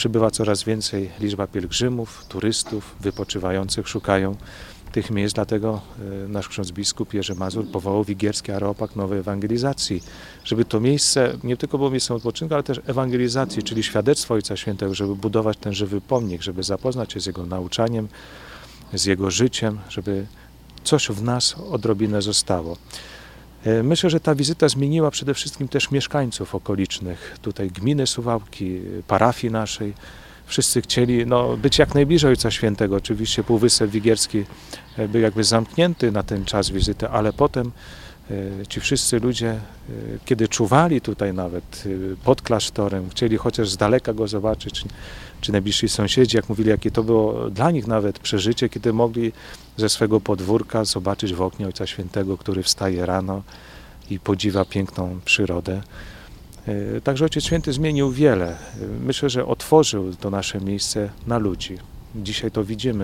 przybywa coraz więcej liczba pielgrzymów, turystów, wypoczywających, szukają tych miejsc, dlatego nasz ksiądz biskup Jerzy Mazur powołał Wigierski Areopag Nowej Ewangelizacji, żeby to miejsce nie tylko było miejscem odpoczynku, ale też ewangelizacji, czyli świadectwo Ojca Świętego, żeby budować ten żywy pomnik, żeby zapoznać się z jego nauczaniem, z jego życiem, żeby coś w nas odrobinę zostało. Myślę, że ta wizyta zmieniła przede wszystkim też mieszkańców okolicznych, tutaj gminy Suwałki, parafii naszej. Wszyscy chcieli być jak najbliżej Ojca Świętego. Oczywiście Półwysep Wigierski był jakby zamknięty na ten czas wizyty, ale potem ci wszyscy ludzie, kiedy czuwali tutaj nawet pod klasztorem, chcieli chociaż z daleka go zobaczyć, czy najbliżsi sąsiedzi, jak mówili, jakie to było dla nich nawet przeżycie, kiedy mogli ze swego podwórka zobaczyć w oknie Ojca Świętego, który wstaje rano i podziwia piękną przyrodę. Także Ojciec Święty zmienił wiele. Myślę, że otworzył to nasze miejsce na ludzi. Dzisiaj to widzimy.